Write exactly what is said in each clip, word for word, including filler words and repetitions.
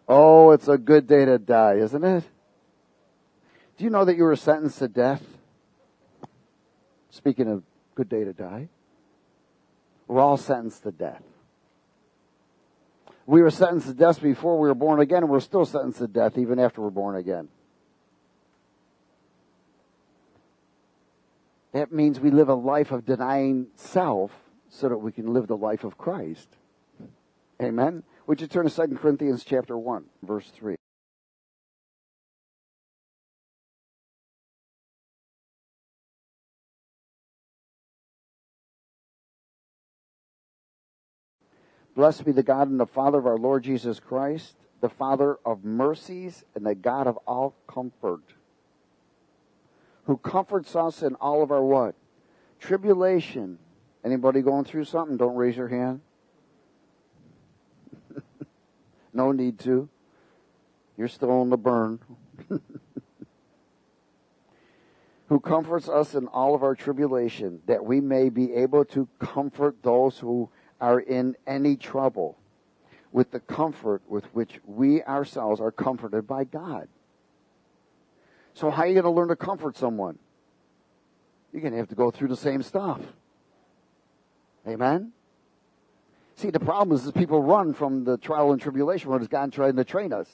Oh, it's a good day to die, isn't it? Do you know that you were sentenced to death? Speaking of good day to die, we're all sentenced to death. We were sentenced to death before we were born again, and we're still sentenced to death even after we're born again. That means we live a life of denying self so that we can live the life of Christ. Amen? Would you turn to Second Corinthians chapter one, verse three? Blessed be the God and the Father of our Lord Jesus Christ, the Father of mercies and the God of all comfort, who comforts us in all of our what? Tribulation. Anybody going through something? Don't raise your hand. No need to. You're still in the burn. Who comforts us in all of our tribulation, that we may be able to comfort those who are in any trouble with the comfort with which we ourselves are comforted by God. So how are you going to learn to comfort someone? You're going to have to go through the same stuff. Amen? See, the problem is, is people run from the trial and tribulation when it's God trying to train us.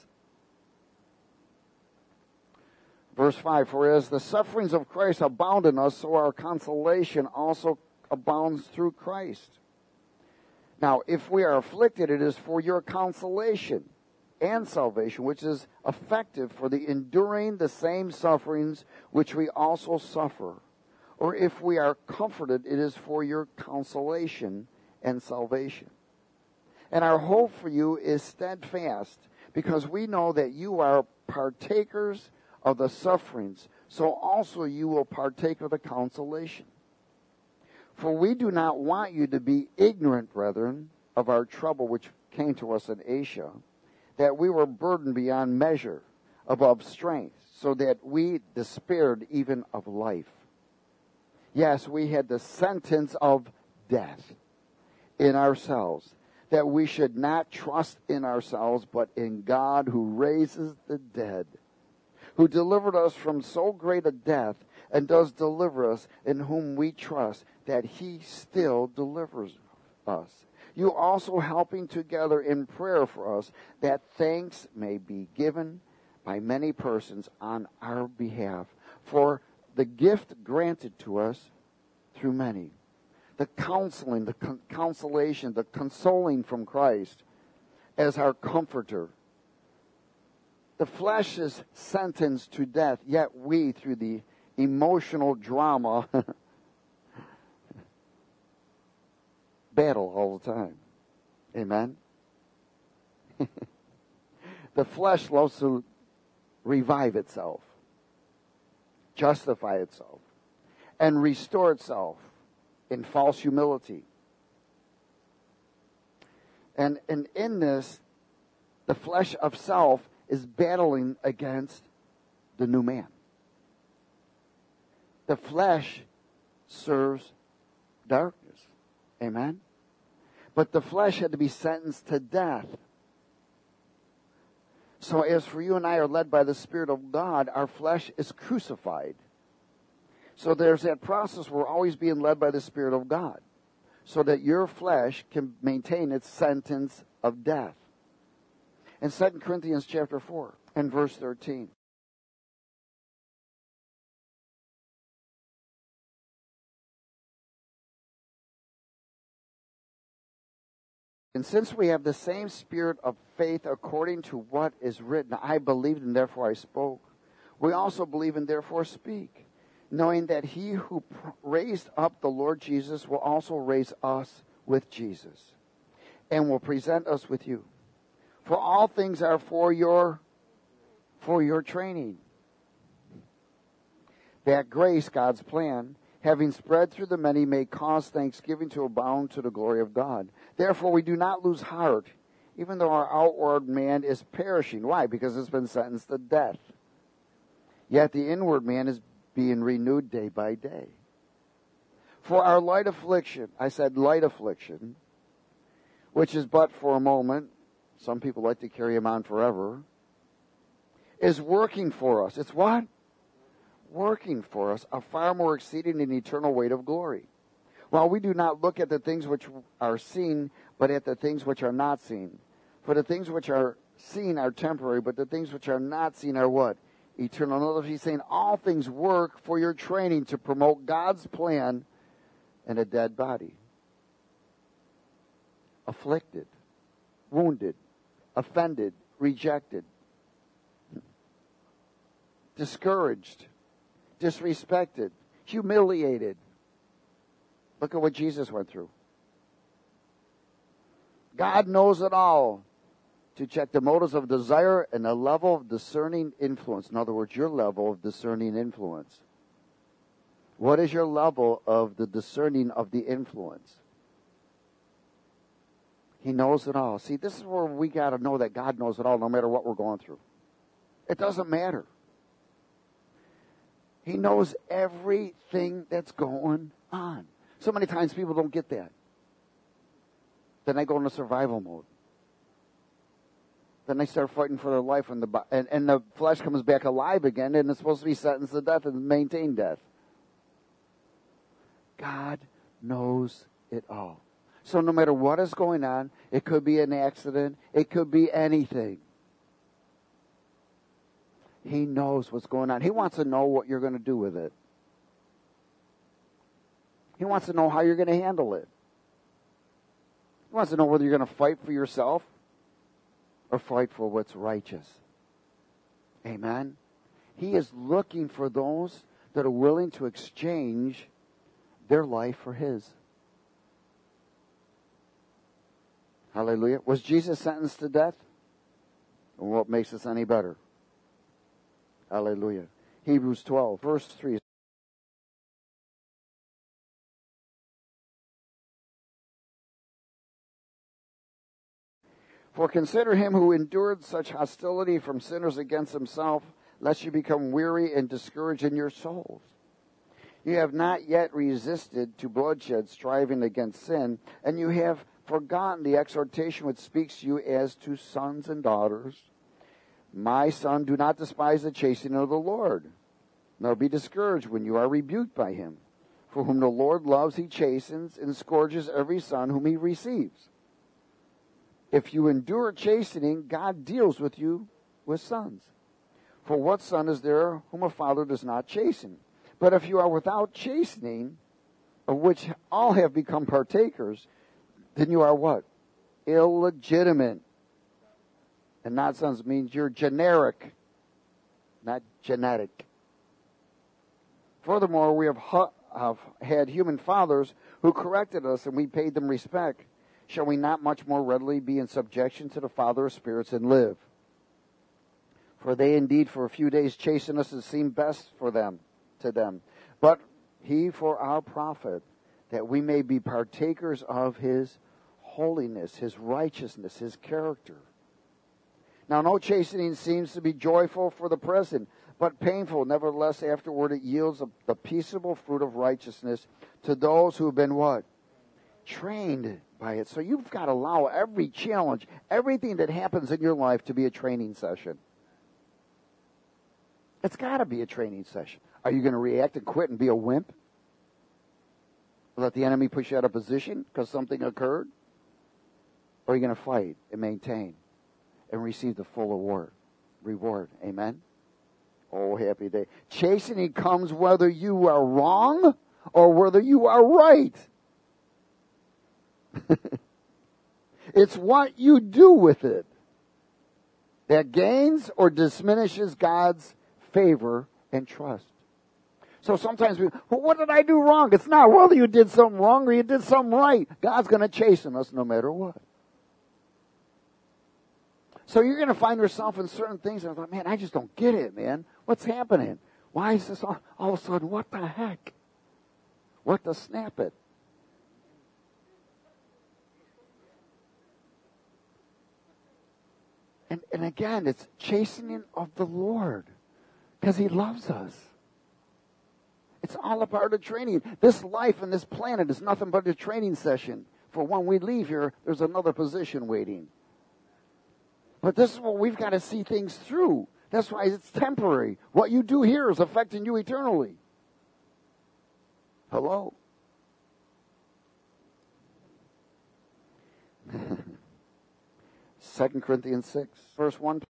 Verse five, for as the sufferings of Christ abound in us, so our consolation also abounds through Christ. Now, if we are afflicted, it is for your consolation and salvation, which is effective for the enduring the same sufferings which we also suffer. Or if we are comforted, it is for your consolation and salvation. And our hope for you is steadfast, because we know that you are partakers of the sufferings, so also you will partake of the consolation. For we do not want you to be ignorant, brethren, of our trouble which came to us in Asia, that we were burdened beyond measure, above strength, so that we despaired even of life. Yes, we had the sentence of death in ourselves, that we should not trust in ourselves, but in God who raises the dead, who delivered us from so great a death, and does deliver us, in whom we trust, that he still delivers us. You also helping together in prayer for us, that thanks may be given by many persons on our behalf, for the gift granted to us through many. The counseling, the con- consolation, the consoling from Christ as our comforter. The flesh is sentenced to death, yet we, through the emotional drama, battle all the time. Amen? The flesh loves to revive itself, justify itself, and restore itself in false humility. And, and in this, the flesh of self is battling against the new man. The flesh serves darkness. Amen? But the flesh had to be sentenced to death. So as for you and I are led by the Spirit of God, our flesh is crucified. So there's that process. We're always being led by the Spirit of God, so that your flesh can maintain its sentence of death. In Second Corinthians chapter four and verse thirteen. And since we have the same spirit of faith according to what is written, I believed and therefore I spoke, we also believe and therefore speak, knowing that he who raised up the Lord Jesus will also raise us with Jesus, and will present us with you. For all things are for your, for your training, that grace, God's plan, having spread through the many, may cause thanksgiving to abound to the glory of God. Therefore we do not lose heart, even though our outward man is perishing. Why? Because it's been sentenced to death. Yet the inward man is being renewed day by day. For our light affliction, I said light affliction, which is but for a moment, some people like to carry them on forever, is working for us. It's what? Working for us a far more exceeding and eternal weight of glory. While we do not look at the things which are seen, but at the things which are not seen. For the things which are seen are temporary, but the things which are not seen are what? Eternal. In other words, he's saying all things work for your training to promote God's plan in a dead body. Afflicted, wounded, offended, rejected, discouraged, disrespected, humiliated. Look at what Jesus went through. God knows it all to check the motives of desire and the level of discerning influence. In other words, your level of discerning influence. What is your level of the discerning of the influence? He knows it all. See, this is where we got to know that God knows it all no matter what we're going through. It doesn't matter. He knows everything that's going on. So many times people don't get that. Then they go into survival mode. Then they start fighting for their life, and the and, and the flesh comes back alive again, and it's supposed to be sentenced to death and maintain death. God knows it all. So no matter what is going on, it could be an accident, it could be anything. He knows what's going on. He wants to know what you're going to do with it. He wants to know how you're going to handle it. He wants to know whether you're going to fight for yourself or fight for what's righteous. Amen? He is looking for those that are willing to exchange their life for his. Hallelujah. Was Jesus sentenced to death? And what makes this any better? Hallelujah. Hebrews twelve, verse three. For consider him who endured such hostility from sinners against himself, lest you become weary and discouraged in your souls. You have not yet resisted to bloodshed, striving against sin, and you have forgotten the exhortation which speaks to you as to sons and daughters. My son, do not despise the chastening of the Lord, nor be discouraged when you are rebuked by him. For whom the Lord loves, he chastens and scourges every son whom he receives. If you endure chastening, God deals with you with sons. For what son is there whom a father does not chasten? But if you are without chastening, of which all have become partakers, then you are what? Illegitimate. And not sons means you're generic, not genetic. Furthermore, we have, hu- have had human fathers who corrected us, and we paid them respect. Shall we not much more readily be in subjection to the Father of spirits and live? For they indeed for a few days chasten us as seemed best for them, to them. But he for our profit, that we may be partakers of his holiness, his righteousness, his character. Now no chastening seems to be joyful for the present, but painful. Nevertheless, afterward it yields a, the peaceable fruit of righteousness to those who have been what? Trained by it. So you've got to allow every challenge, everything that happens in your life to be a training session. It's got to be a training session. Are you going to react and quit and be a wimp? Let the enemy push you out of position because something occurred? Or are you going to fight and maintain and receive the full reward? Reward. Amen? Oh, happy day. Chastening comes whether you are wrong or whether you are right. It's what you do with it that gains or diminishes God's favor and trust. So sometimes we, well, what did I do wrong? It's not whether you did something wrong or you did something right. God's going to chasten us no matter what. So you're going to find yourself in certain things and I'm like, man, I just don't get it, man. What's happening? Why is this all, all of a sudden? What the heck? What to snap it? And, and again, it's chastening of the Lord because he loves us. It's all a part of training. This life and this planet is nothing but a training session. For when we leave here, there's another position waiting. But this is what we've got to see things through. That's why it's temporary. What you do here is affecting you eternally. Hello? Second Corinthians six, verse one.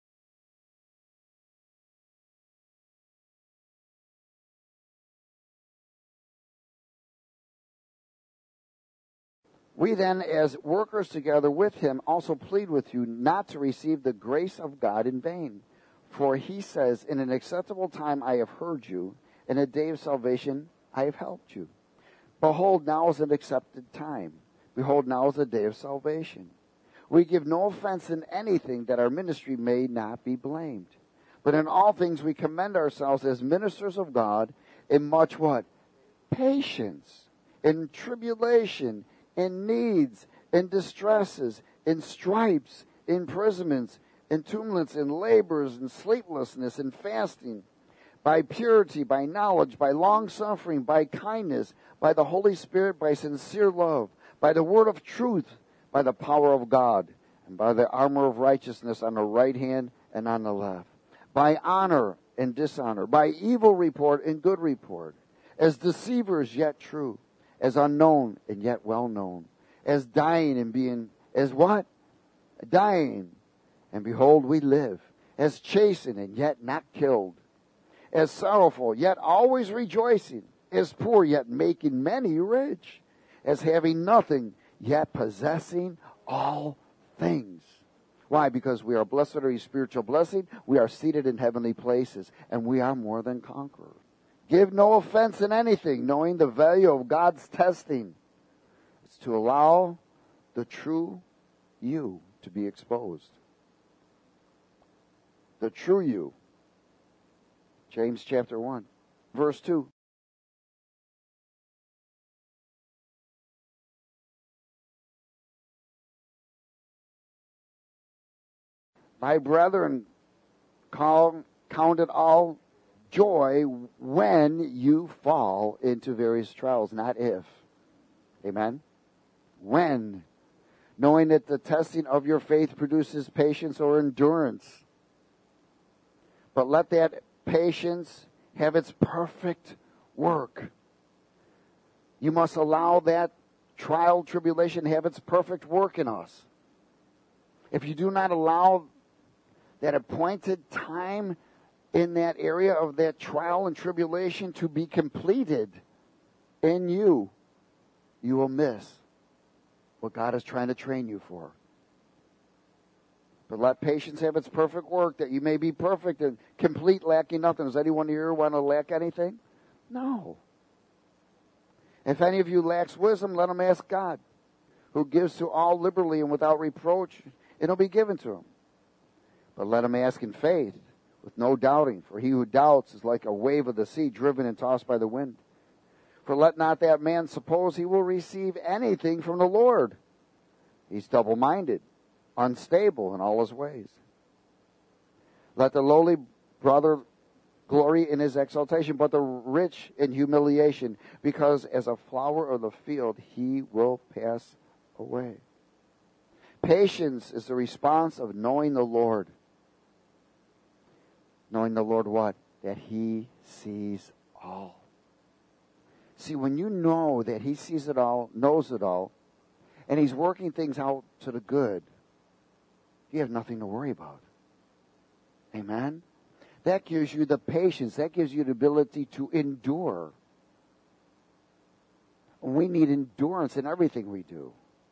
We then, as workers together with him, also plead with you not to receive the grace of God in vain. For he says, in an acceptable time I have heard you, in a day of salvation I have helped you. Behold, now is an accepted time. Behold, now is the day of salvation. We give no offense in anything, that our ministry may not be blamed. But in all things we commend ourselves as ministers of God, in much what? Patience, in tribulation, in needs, in distresses, in stripes, imprisonments, in tumults, in labors, in sleeplessness, in fasting, by purity, by knowledge, by long-suffering, by kindness, by the Holy Spirit, by sincere love, by the word of truth, by the power of God, and by the armor of righteousness on the right hand and on the left, by honor and dishonor, by evil report and good report, as deceivers yet true, as unknown and yet well known, as dying and being, as what? Dying, and behold we live, as chastened and yet not killed, as sorrowful yet always rejoicing, as poor yet making many rich, as having nothing yet possessing all things. Why? Because we are blessed with a spiritual blessing, we are seated in heavenly places, and we are more than conquerors. Give no offense in anything, knowing the value of God's testing. It's to allow the true you to be exposed. The true you. James chapter one, verse two. My brethren, call, count it all joy when you fall into various trials, not if. Amen? When. Knowing that the testing of your faith produces patience or endurance. But let that patience have its perfect work. You must allow that trial, tribulation, have its perfect work in us. If you do not allow that appointed time in that area of that trial and tribulation to be completed in you, you will miss what God is trying to train you for. But let patience have its perfect work, that you may be perfect and complete, lacking nothing. Does anyone here want to lack anything? No. If any of you lacks wisdom, let him ask God, who gives to all liberally and without reproach, and it'll be given to him. But let him ask in faith, with no doubting. For he who doubts is like a wave of the sea, driven and tossed by the wind. For let not that man suppose he will receive anything from the Lord. He's double-minded, unstable in all his ways. Let the lowly brother glory in his exaltation, but the rich in humiliation, because as a flower of the field he will pass away. Patience is the response of knowing the Lord. Knowing the Lord what? That he sees all. See, when you know that he sees it all, knows it all, and he's working things out to the good, you have nothing to worry about. Amen? That gives you the patience. That gives you the ability to endure. We need endurance in everything we do.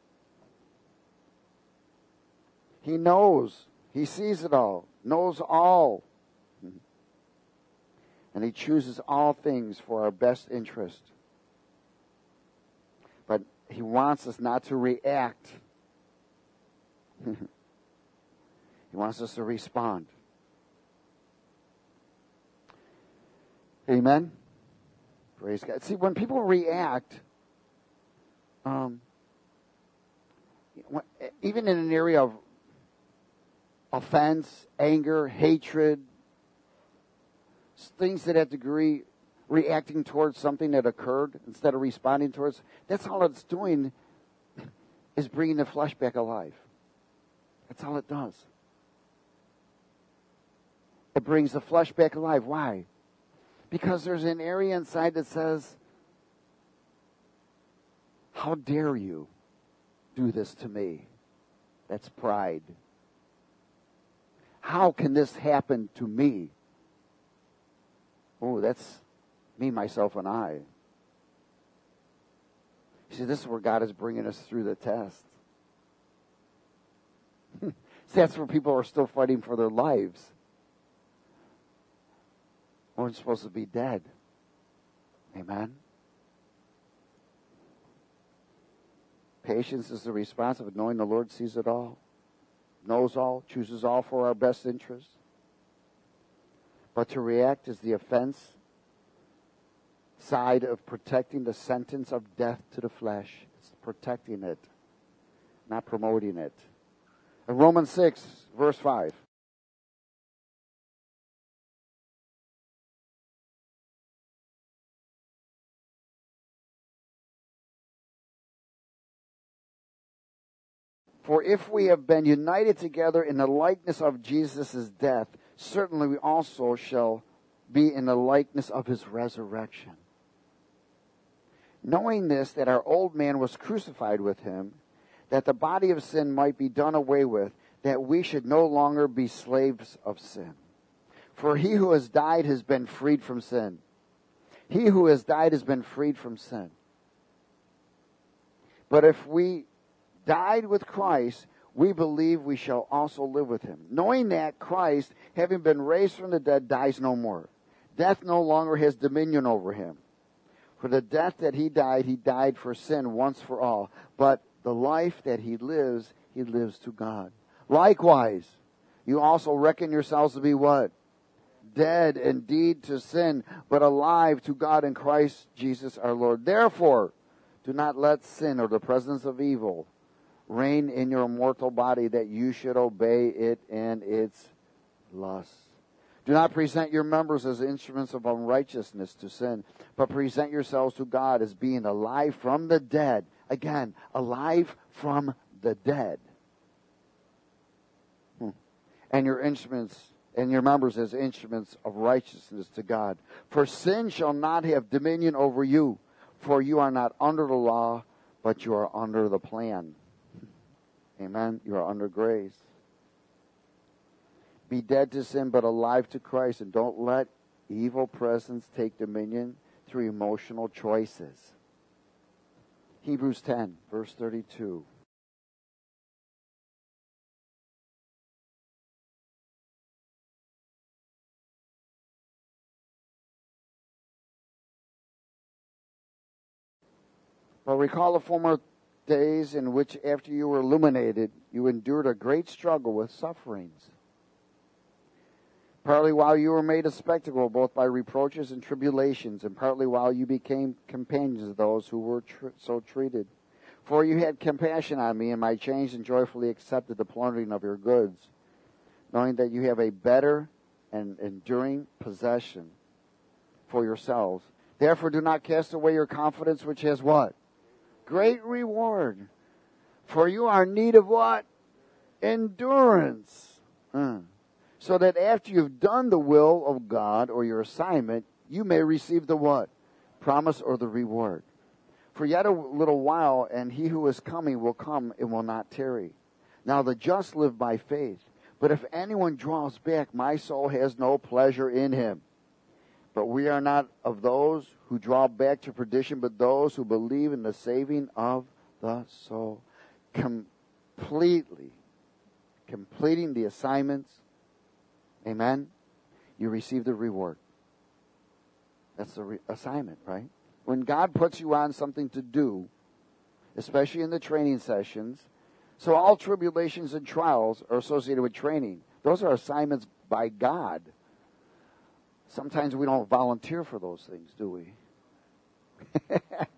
He knows. He sees it all. Knows all. And he chooses all things for our best interest. But he wants us not to react. He wants us to respond. Amen? Praise God. See, when people react, um, even in an area of offense, anger, hatred, things to that degree, reacting towards something that occurred instead of responding towards, that's all it's doing is bringing the flesh back alive. That's all it does. It brings the flesh back alive. Why? Because there's an area inside that says, how dare you do this to me? That's pride. How can this happen to me? Oh, that's me, myself, and I. You see, this is where God is bringing us through the test. See, that's where people are still fighting for their lives. We're supposed to be dead. Amen? Patience is the response of knowing the Lord sees it all, knows all, chooses all for our best interest. But to react is the offense side of protecting the sentence of death to the flesh. It's protecting it, not promoting it. In Romans six, verse five. For if we have been united together in the likeness of Jesus' death, certainly we also shall be in the likeness of his resurrection. Knowing this, that our old man was crucified with him, that the body of sin might be done away with, that we should no longer be slaves of sin. For he who has died has been freed from sin. He who has died has been freed from sin. But if we died with Christ, we believe we shall also live with him. Knowing that Christ, having been raised from the dead, dies no more. Death no longer has dominion over him. For the death that he died, he died for sin once for all. But the life that he lives, he lives to God. Likewise, you also reckon yourselves to be what? Dead indeed to sin, but alive to God in Christ Jesus our Lord. Therefore, do not let sin or the presence of evil reign in your mortal body, that you should obey it and its lusts. Do not present your members as instruments of unrighteousness to sin, but present yourselves to God as being alive from the dead. Again, alive from the dead. Hmm. And your instruments and your members as instruments of righteousness to God. For sin shall not have dominion over you, for you are not under the law, but you are under the plan. Amen. You are under grace. Be dead to sin, but alive to Christ, and don't let evil presence take dominion through emotional choices. Hebrews ten, verse thirty-two. But recall the former days in which, after you were illuminated, you endured a great struggle with sufferings. Partly while you were made a spectacle, both by reproaches and tribulations, and partly while you became companions of those who were tr- so treated. For you had compassion on me, and my chains, and joyfully accepted the plundering of your goods, knowing that you have a better and enduring possession for yourselves. Therefore do not cast away your confidence, which has what? Great reward. For you are in need of what? Endurance. Hmm. So that after you've done the will of God or your assignment, you may receive the what? Promise or the reward. For yet a little while, and he who is coming will come and will not tarry. Now the just live by faith. But if anyone draws back, my soul has no pleasure in him. But we are not of those who draw back to perdition, but those who believe in the saving of the soul. Completely, completing the assignments. Amen. You receive the reward. That's the re- assignment, right? When God puts you on something to do, especially in the training sessions, so all tribulations and trials are associated with training. Those are assignments by God. Sometimes we don't volunteer for those things, do we? In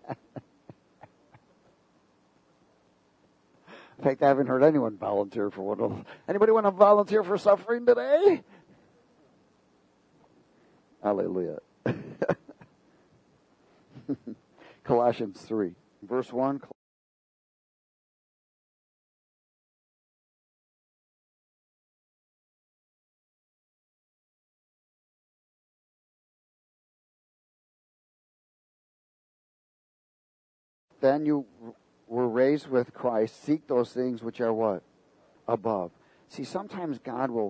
fact, I haven't heard anyone volunteer for one of those. Anybody want to volunteer for suffering today? Hallelujah. Colossians three, verse one. then you were raised with Christ, seek those things which are what? Above. See, sometimes God will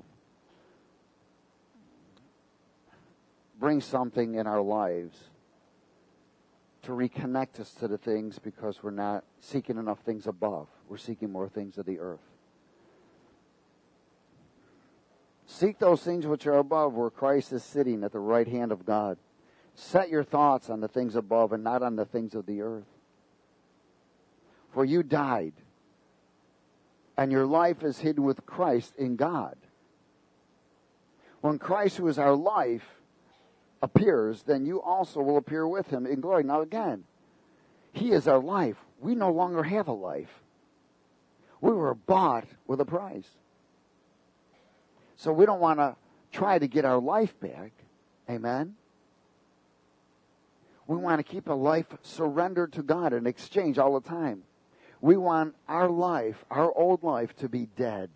bring something in our lives to reconnect us to the things because we're not seeking enough things above. We're seeking more things of the earth. Seek those things which are above, where Christ is sitting at the right hand of God. Set your thoughts on the things above and not on the things of the earth. For you died, and your life is hidden with Christ in God. When Christ, who is our life, appears, then you also will appear with him in glory. Now again, he is our life. We no longer have a life. We were bought with a price. So we don't want to try to get our life back. Amen? We want to keep a life surrendered to God in exchange all the time. We want our life, our old life, to be dead,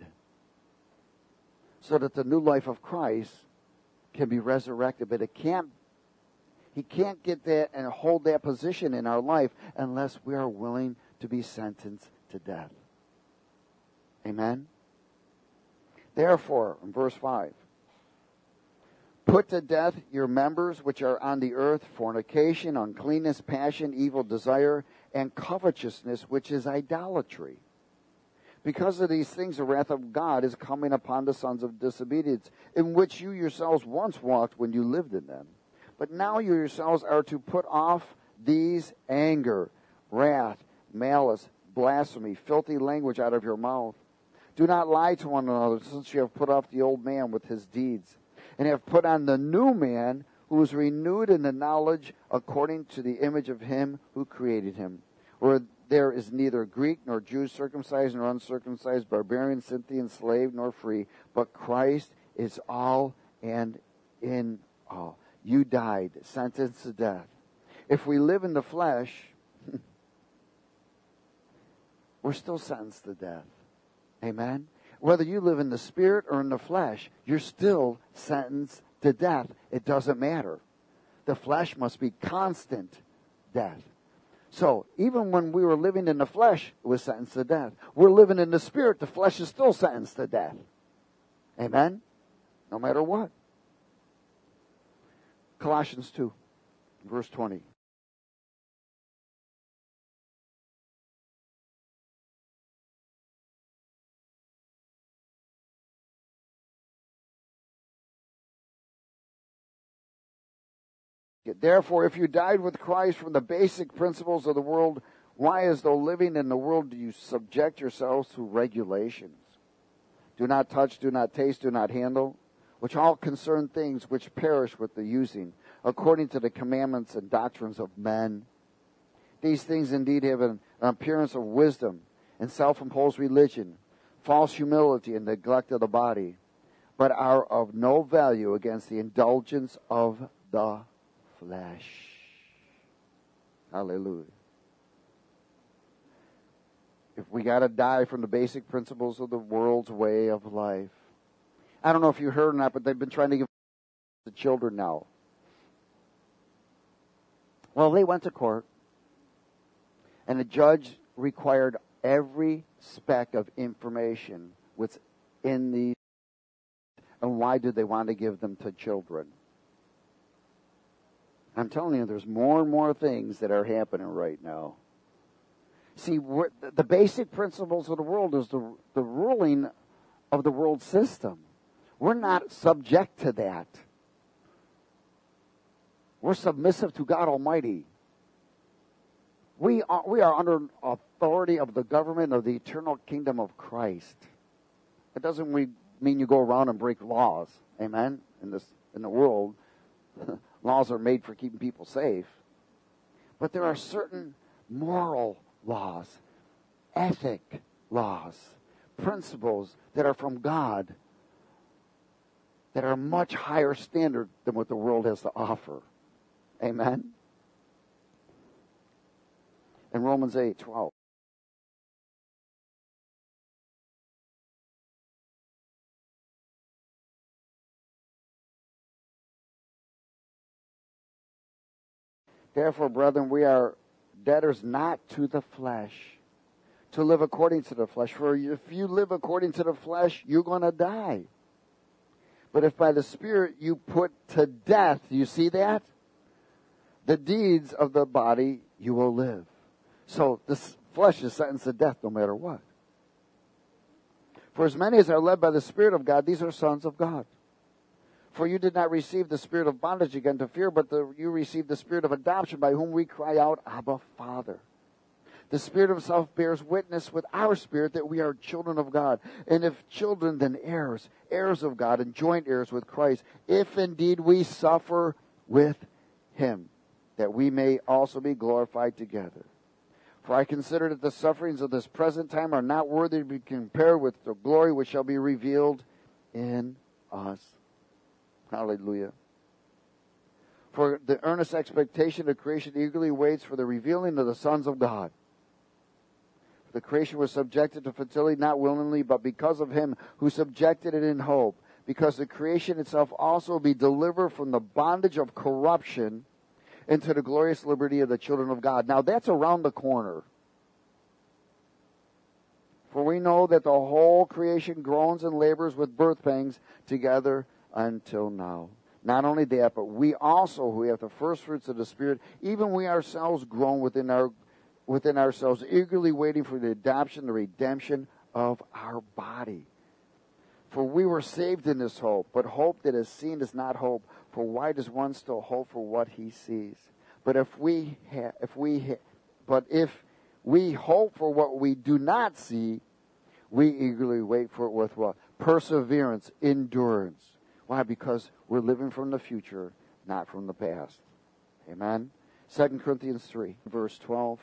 so that the new life of Christ can be resurrected. But it can't, he can't get that and hold that position in our life unless we are willing to be sentenced to death. Amen? Therefore, in verse five, put to death your members which are on the earth, fornication, uncleanness, passion, evil desire, and covetousness, which is idolatry. Because of these things, the wrath of God is coming upon the sons of disobedience, in which you yourselves once walked when you lived in them. But now you yourselves are to put off these: anger, wrath, malice, blasphemy, filthy language out of your mouth. Do not lie to one another, since you have put off the old man with his deeds, and have put on the new man, who is renewed in the knowledge according to the image of him who created him. Where there is neither Greek nor Jew, circumcised nor uncircumcised, barbarian, Scythian, slave nor free, but Christ is all and in all. You died, sentenced to death. If we live in the flesh, we're still sentenced to death. Amen? Whether you live in the spirit or in the flesh, you're still sentenced to death. It doesn't matter. The flesh must be constant death. So, even when we were living in the flesh, it was sentenced to death. We're living in the spirit, the flesh is still sentenced to death. Amen? No matter what. Colossians two, verse twenty. Therefore, if you died with Christ from the basic principles of the world, why, as though living in the world, do you subject yourselves to regulations? Do not touch, do not taste, do not handle, which all concern things which perish with the using, according to the commandments and doctrines of men. These things indeed have an, an appearance of wisdom and self-imposed religion, false humility and neglect of the body, but are of no value against the indulgence of the flesh. Hallelujah. If we got to die from the basic principles of the world's way of life. I don't know if you heard or not, but they've been trying to give the children now. Well, they went to court, and the judge required every speck of information what's in these. And why do they want to give them to children? I'm telling you, there's more and more things that are happening right now. See, we're, the basic principles of the world is the, the ruling of the world system. We're not subject to that. We're submissive to God Almighty. We are, we are under authority of the government of the eternal kingdom of Christ. It doesn't mean you go around and break laws. Amen? In this, in the world, laws are made for keeping people safe. But there are certain moral laws, ethic laws, principles that are from God that are a much higher standard than what the world has to offer. Amen? In Romans eight twelve. Therefore, brethren, we are debtors not to the flesh, to live according to the flesh. For if you live according to the flesh, you're going to die. But if by the Spirit you put to death, you see that? The deeds of the body, you will live. So the flesh is sentenced to death no matter what. For as many as are led by the Spirit of God, these are sons of God. For you did not receive the spirit of bondage again to fear, but the, you received the spirit of adoption, by whom we cry out, Abba, Father. The Spirit Himself bears witness with our spirit that we are children of God. And if children, then heirs, heirs of God, and joint heirs with Christ, if indeed we suffer with Him, that we may also be glorified together. For I consider that the sufferings of this present time are not worthy to be compared with the glory which shall be revealed in us. Hallelujah. For the earnest expectation of creation eagerly waits for the revealing of the sons of God. The creation was subjected to fertility not willingly, but because of Him who subjected it in hope. Because the creation itself also will be delivered from the bondage of corruption into the glorious liberty of the children of God. Now that's around the corner. For we know that the whole creation groans and labors with birth pangs together until now. Not only that, but we also, who have the first fruits of the Spirit, even we ourselves groan within our within ourselves, eagerly waiting for the adoption, the redemption of our body. For we were saved in this hope, but hope that is seen is not hope. For why does one still hope for what he sees? But if we, ha- if we, ha- but if we hope for what we do not see, we eagerly wait for it with what? Perseverance, endurance. Why? Because we're living from the future, not from the past. Amen. Second Corinthians three, verse twelve.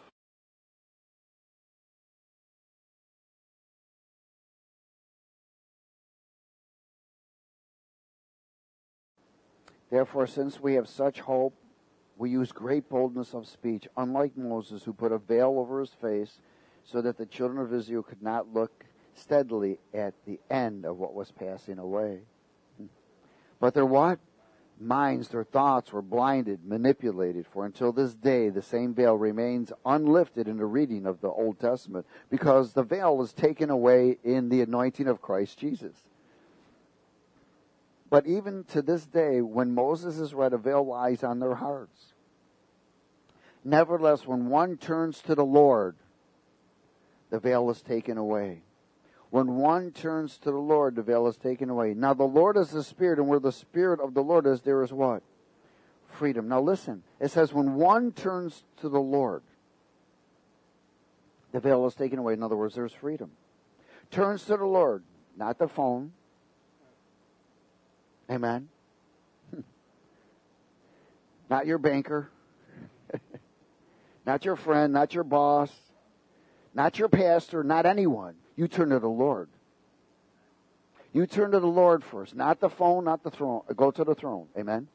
Therefore, since we have such hope, we use great boldness of speech, unlike Moses, who put a veil over his face, so that the children of Israel could not look steadily at the end of what was passing away. But their what? Minds, their thoughts were blinded, manipulated. For until this day, the same veil remains unlifted in the reading of the Old Testament, because the veil was taken away in the anointing of Christ Jesus. But even to this day, when Moses is read, a veil lies on their hearts. Nevertheless, when one turns to the Lord, the veil is taken away. When one turns to the Lord, the veil is taken away. Now the Lord is the Spirit, and where the Spirit of the Lord is, there is what? Freedom. Now listen, it says when one turns to the Lord, the veil is taken away. In other words, there's freedom. Turns to the Lord, not the phone. Amen. Not your banker. Not your friend, not your boss, not your pastor, not anyone. You turn to the Lord. You turn to the Lord first, not the phone, not the throne. Go to the throne. Amen.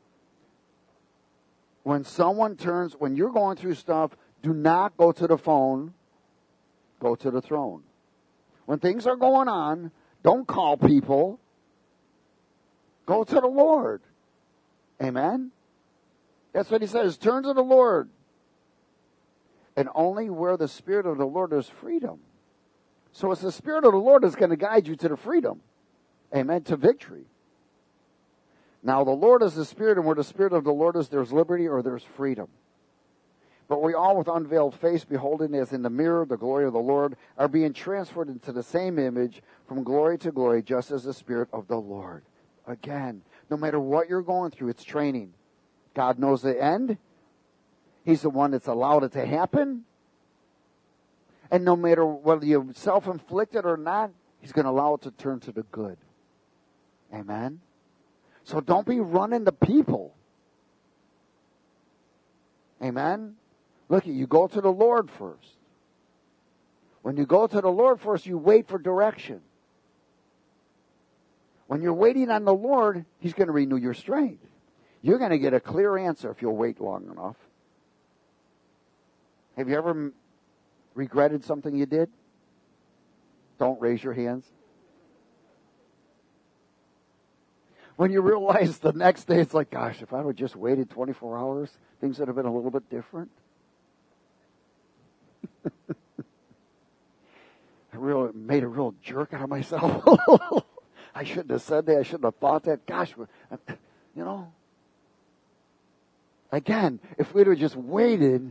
When someone turns, when you're going through stuff, do not go to the phone. Go to the throne. When things are going on, don't call people. Go to the Lord. Amen. That's what he says. Turn to the Lord. And only where the Spirit of the Lord is freedom. So it's the Spirit of the Lord that's going to guide you to the freedom. Amen. To victory. Now the Lord is the Spirit, and where the Spirit of the Lord is, there's liberty or there's freedom. But we all with unveiled face, beholding as in the mirror the glory of the Lord, are being transferred into the same image from glory to glory, just as the Spirit of the Lord. Again, no matter what you're going through, it's training. God knows the end. He's the one that's allowed it to happen. And no matter whether you self-inflict it or not, He's going to allow it to turn to the good. Amen? So don't be running to people. Amen? Look, you go to the Lord first. When you go to the Lord first, you wait for direction. When you're waiting on the Lord, He's going to renew your strength. You're going to get a clear answer if you'll wait long enough. Have you ever regretted something you did? Don't raise your hands. When you realize the next day, it's like, gosh, if I would just waited twenty-four hours, things would have been a little bit different. I really made a real jerk out of myself. I shouldn't have said that. I shouldn't have thought that. Gosh, you know. Again, if we'd have just waited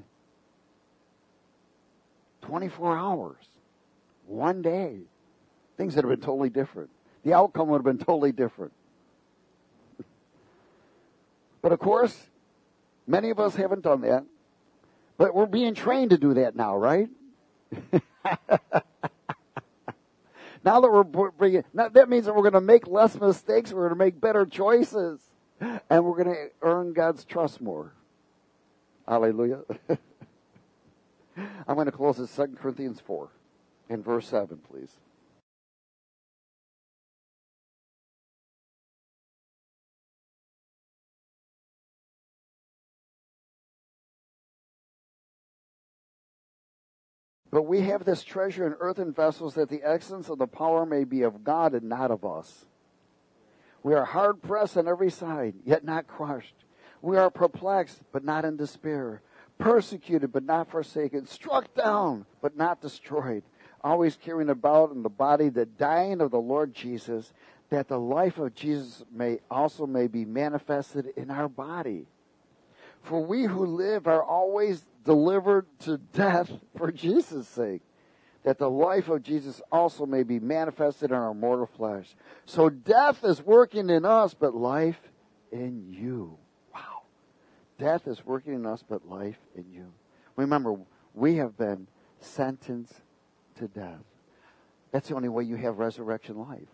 twenty-four hours, one day, things would have been totally different. The outcome would have been totally different. But of course, many of us haven't done that. But we're being trained to do that now, right? Now that we're bringing, that means that we're going to make less mistakes, we're going to make better choices, and we're going to earn God's trust more. Hallelujah. I'm going to close at Second Corinthians four in verse seven, please. But we have this treasure in earthen vessels, that the excellence of the power may be of God and not of us. We are hard pressed on every side, yet not crushed. We are perplexed, but not in despair. Persecuted, but not forsaken. Struck down, but not destroyed. Always carrying about in the body the dying of the Lord Jesus, that the life of Jesus may also may be manifested in our body. For we who live are always delivered to death for Jesus' sake, that the life of Jesus also may be manifested in our mortal flesh. So death is working in us, but life in you. Wow. Death is working in us, but life in you. Remember, we have been sentenced to death. That's the only way you have resurrection life.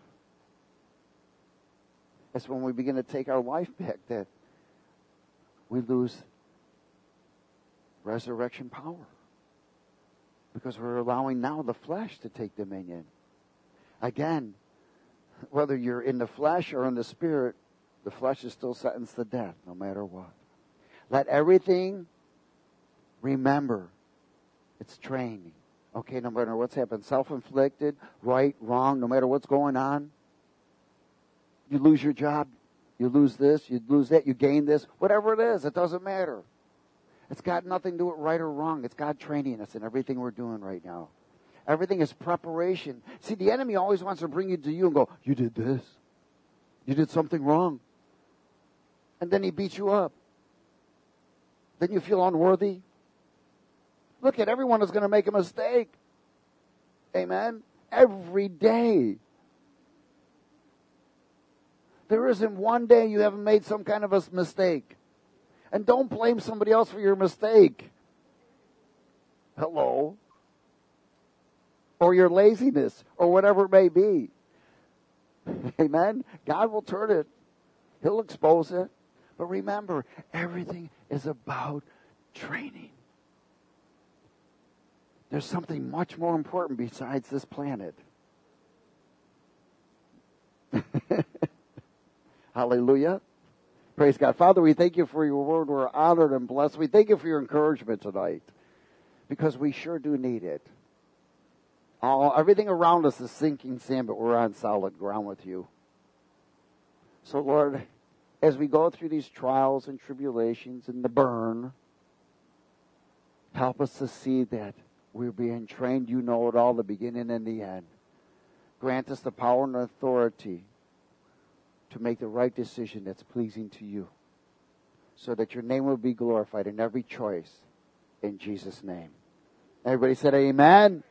That's when we begin to take our life back, that we lose resurrection power. Because we're allowing now the flesh to take dominion. Again, whether you're in the flesh or in the spirit, the flesh is still sentenced to death, no matter what. Let everything, remember, it's training. Okay, no matter what's happened, self-inflicted, right, wrong, no matter what's going on. You lose your job, you lose this, you lose that, you gain this, whatever it is, it doesn't matter. It's got nothing to do with right or wrong. It's God training us in everything we're doing right now. Everything is preparation. See, the enemy always wants to bring it to you and go, you did this. You did something wrong. And then he beats you up. Then you feel unworthy. Look at everyone is going to make a mistake. Amen? Every day. There isn't one day you haven't made some kind of a mistake. And don't blame somebody else for your mistake. Hello? Or your laziness, or whatever it may be. Amen? God will turn it. He'll expose it. But remember, everything is about training. There's something much more important besides this planet. Hallelujah. Praise God. Father, we thank you for your word. We're honored and blessed. We thank you for your encouragement tonight, because we sure do need it. All, everything around us is sinking sand, but we're on solid ground with you. So, Lord, as we go through these trials and tribulations and the burn, help us to see that we're being trained. You know it all, the beginning and the end. Grant us the power and authority to make the right decision that's pleasing to you, so that your name will be glorified in every choice. In Jesus' name. Everybody said amen.